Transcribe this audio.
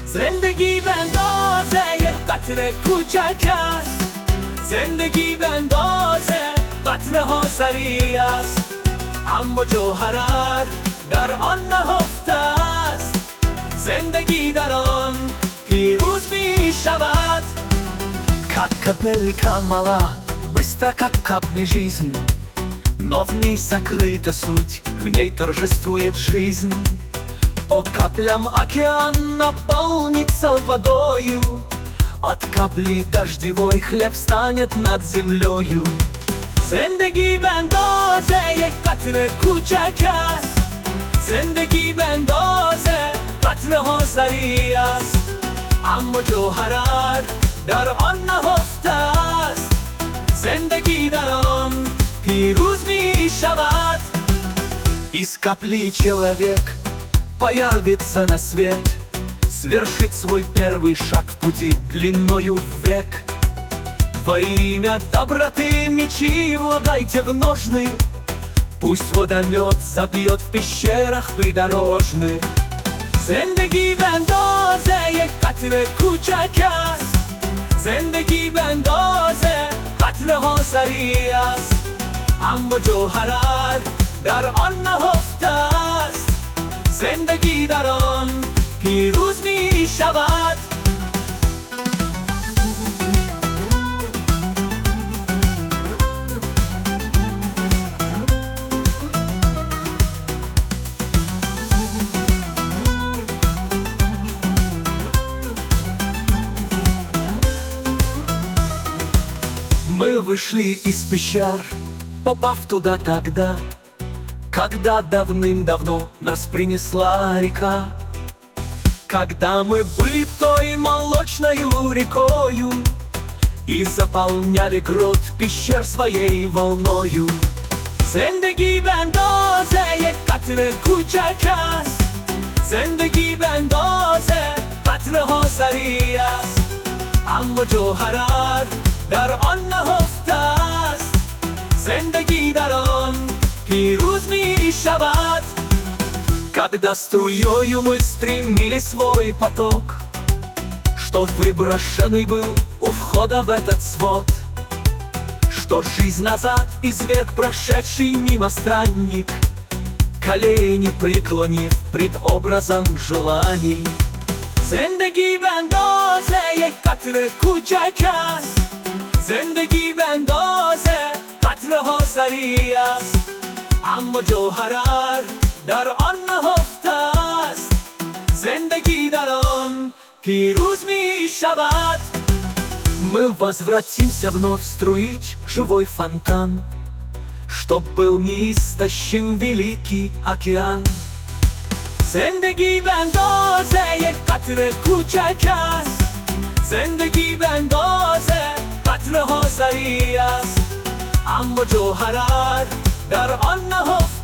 زندگی بندازه یک قطره کوچک است، زندگی بندازه قطره ها سریع است، اما جوهرت در آن نهفته است. زندگی در آن پیروز می شود. Как капелька мала, быстро как капли жизнь, но в ней сокрыта суть, в ней торжествует жизнь. По каплям океан наполнится водою, от капли дождевой хлеб станет над землею. زندگی بندازه یک قطره کوچک است، زندگی بندازه قطره ها سریع است، اما جوهرت در آن نهفته است. زندگی در آن پیروز می شود. Из капли человек появится на свет, свершит свой первый шаг в пути длиною в век. Во имя доброты мечи влагайте в ножны, пусть водомет забьет в пещерах придорожных. زندگی بندازه یک قطره کوچک است، زندگی بندازه قطره ها سریع است، اما جوهرت در آن نهفته است. زندگی در آن پیروز می شود. Мы вышли из пещер, попав туда тогда, когда давным-давно нас принесла река. Когда мы были той молочною рекою и заполняли грот пещер своей волною. زندگی بندازه یک قطره کوچک است، زندگی بندازه قطره ها سریع است، اما جوهرت در آن نهفته است. زندگی در آن پیروز می شود. Когда струёю мы стремили свой поток, что выброшенный был у входа в этот свод, что жизнь назад изверг прошедший мимо странник, колени преклонив пред образом желаний. زندگی بندازه یک قطره کوچک است، زندگی بندازه قطره ها سریع است، اما جوهرت در آن نهفته است. زندگی در آن پیروز می شود. Мы возвратимся вновь струить живой фонтан, чтоб был неистощим великий океан. زندگی بندازه یک قطره کوچک است، زندگی بندازه قطره ها سریع است، اما جوهرت در آن نهفته